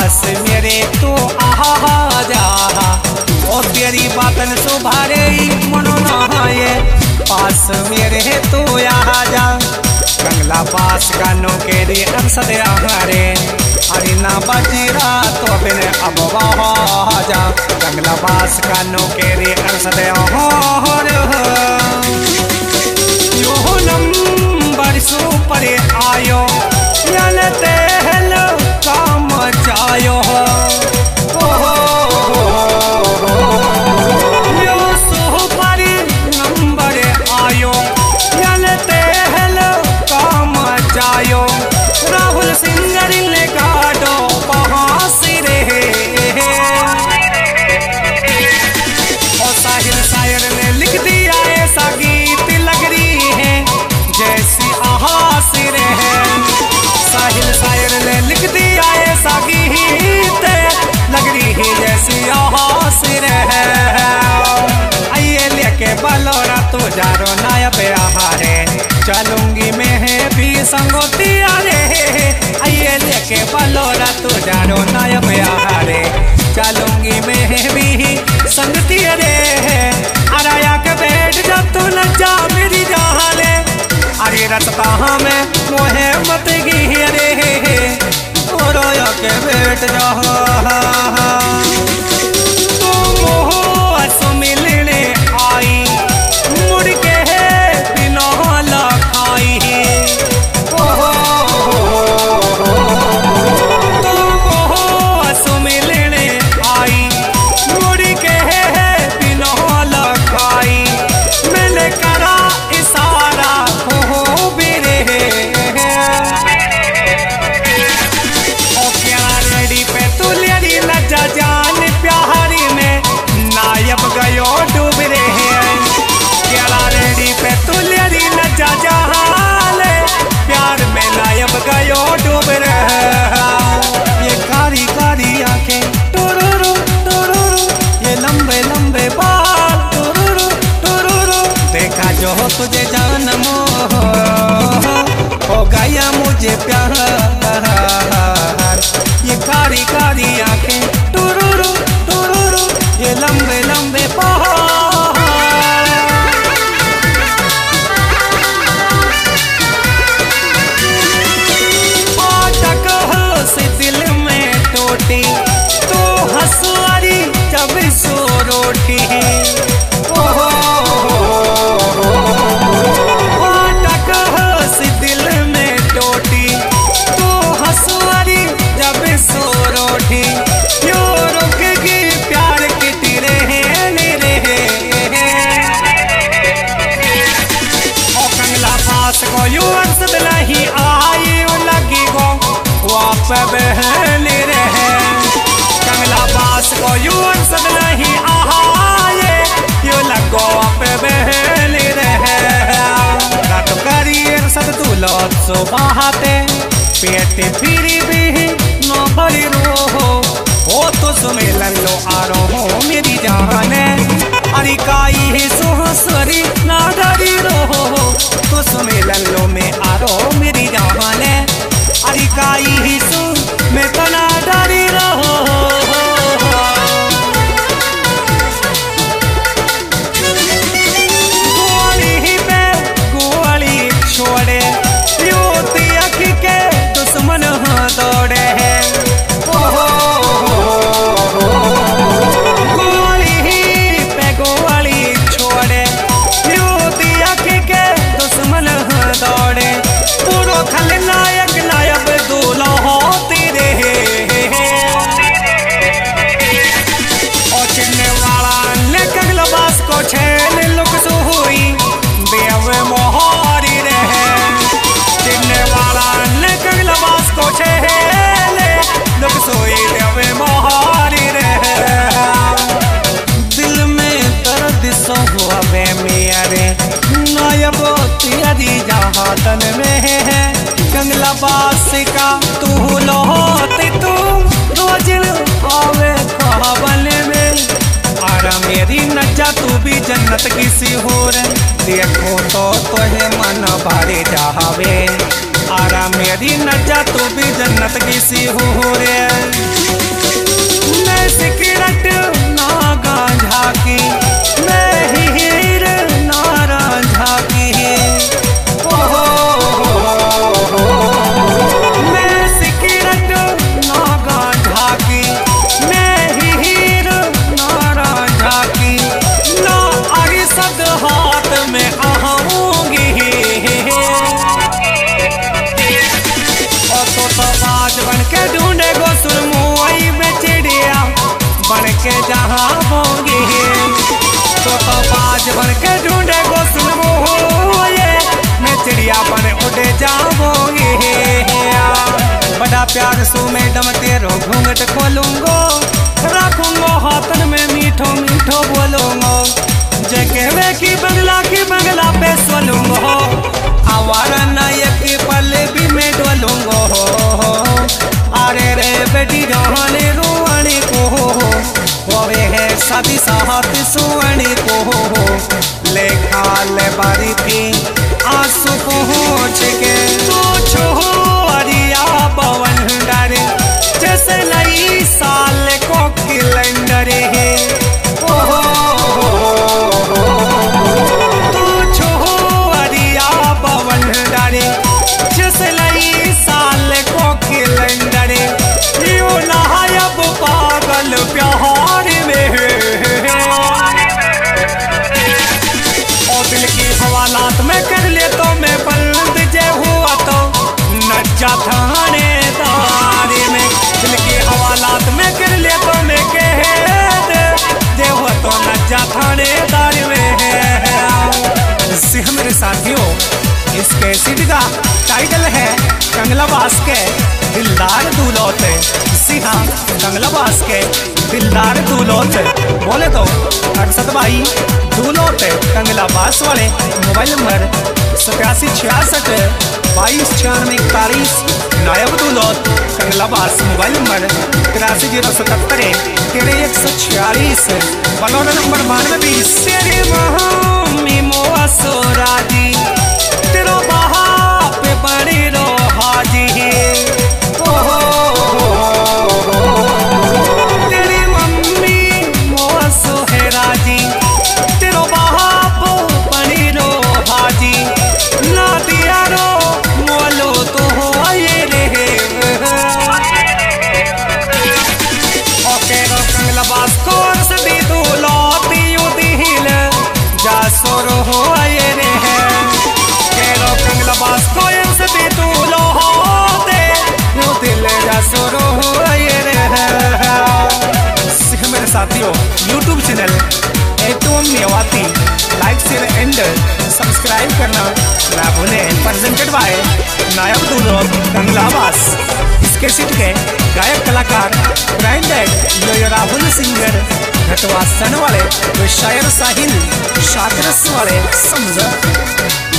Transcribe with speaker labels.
Speaker 1: पास मेरे तू आ जा, ओ तेरी बातन सुभारे मनो नहाए, पास मेरे तू आ जा। कंगला पास कानों के रे अरसद आहारे, अरे ना बजरा तो बिन अब वहा जा। कंगला पास कानों के रे अरसद आहारे, यो नंबर सुपर आयो यानते हेलो काम चायो, यो सुपर नंबर आयो यानते हेलो काम चायो। राहुल सिंगर ने गाड़ो बहासी रे, और साहिल शायर ने लिख दिया ऐसा गीत लग रही है जैसी आहासी रे। साहिल शायर ने लिख दिया ऐसा गीत लग रही है जैसी आहासी रे। आइए लेके बलोरा तो जारो नायब आहारे, चलूंगी मैं भी संगोतिया रे। आइए लेके बलोरा तो जारो नायब आहारे, चलूंगी मैं भी संगतिया रे। अराया के बैठ जब तू न जा मेरी जहाले, अरे रस्ता में मोहे मत गिरे, रोया के बैठ जा तू मोह मिलने आई, मुड़ के बिना लखाई। तू मोह मिलने आई, मुड़ के बिना लखाई। मैंने करा इशारा हो बिरे, ओ क्या रेडी पे तू लेरी लजा जान प्यारी में नायब गयो डूब रहे। क्या रेडी पे तू लेरी लजा जान प्यार में नायब गयो डूब रहे। ये कारी कारी आंखें टुरुरु टुरुरु, ये लंबे लंबे बाल टुरुरु टुरुरु, देखा जो तुझे जानमो हो गया मुझे प्यार। ये कारी कारी आंखें टुरुरु टुरुरु, ये लंबे लंबे पहाड़। अटक से दिल में टूटी तो हंसवारी जब सो रोटी। अटक से दिल में टूटी तो हंसवारी जब सो रोटी। यो रुकेगी प्यार की तिरे रे, ओ कंगला पास को यू अरसद नहीं आई लगी गो वाप बहन रे। कंगला पास को यू अरसद नहीं आए यो लगो वाप बहन रे। रात करी अरसद तू लौट सो बहाते, पेट फिरी भी न भरी रो ओ तो सुमेलन लो आरो हो मेरी जाने। अरे काई सुहसरी ना डरी रो तो सुमेलन लो में आरो मेरी जाने। अरे काई सु में तो ना डरी रहो, गोली पे गोली छोड़े यो तियक के दुश्मन दौड़े। गोली पे गोली छोड़े यो तियक के दुश्मन दौड़े। पूरो खलनायक नायब दूल्हा होती रे, और चिन्ने वाला ने कंगला बास को छेल लुक सुई देव मोहरी रे। चिन्ने वाला ने कंगला बास को छेल लुक सुई देव मोहरी रे। दिल में दर्द सो हुआ वे मेरे नायब तेरी जहादन में है। कंगला बास का तू लोते तू रोज आवे ख्वाबन में, आरा मेरी नजा तू भी जन्नत की सी हो रे। देखो तो है मन भारे जावे, आरा मेरी नजा तू भी जन्नत की सी हो रे। तो बाज बन के ढूंढे गो सुरमुई में चिड़िया बन के जहाँ बोंगे तो बाज बन के ढूंढे गो सुरमुई में चिड़िया बन उड़े जाओगे। बड़ा प्यार सो मैडम तेरो घूंघट खोलूंगो रखूंगो हाथन में मीठो मीठो बोलूंगो जे कहवे की बंगला पे सोलूंगो आवारा नायक की पल्ले भी में डोलूंगो। अरे रे बेटी रहने रोने को होवे है शादी साहत सोने को लेखा ले बारी थी आंसू पहुँच के तो छोरिया पवन डरे जैसे नई साल को कैलेंडर है। तो छोरिया पवन डरे जैसे नई साल को कैलेंडर यो नायब पागल प्यार में और दिल की हवालात में कर ले तो मैं बंद जे हुआ तो नज्जा थानेदारी में दिल की हवालात में कर ले तो मैं कह दे हुआ तो नज्जा थानेदारी में है। मेरे साथियों इस कैसेट का टाइटल है कंगला बास के दिलदार दूल्होते। जी हाँ कंगलाबास के दिलदार दूल्होते बोले तो अरशद भाई दूल्होते कंगलाबास वाले मोबाइल नंबर 8766229641 नायब Dulhot Kanglabas mobile number 8307 13 Balauna number 9220। तेरे मम्मी मोआ सोराजी तेरो बाप बड़ी रो हाजी तेरी मम्मी मोआ सोहराजी तेरो बाप बड़ी रो हाजी ना दिया रो मोलो तो हो आए रे ओके रो कंगलाबास को सदी तू लौटी दिल जा सोरो हो आए रे केरो कंगलाबास को सदी तू लौटे यो दिल जा सोरो हो आए रे। मेरे साथियों YouTube channel Atom Mewati like share and subscribe करना ना भूलें। प्रेजेंटेड बाय नायब दूल्होत कंगलाबास। इस कैसेट के गायक कलाकार ब्रांडेड राहुल सिंगर घटवासन वाले तो शायर साहिल शादरस वाले समझ।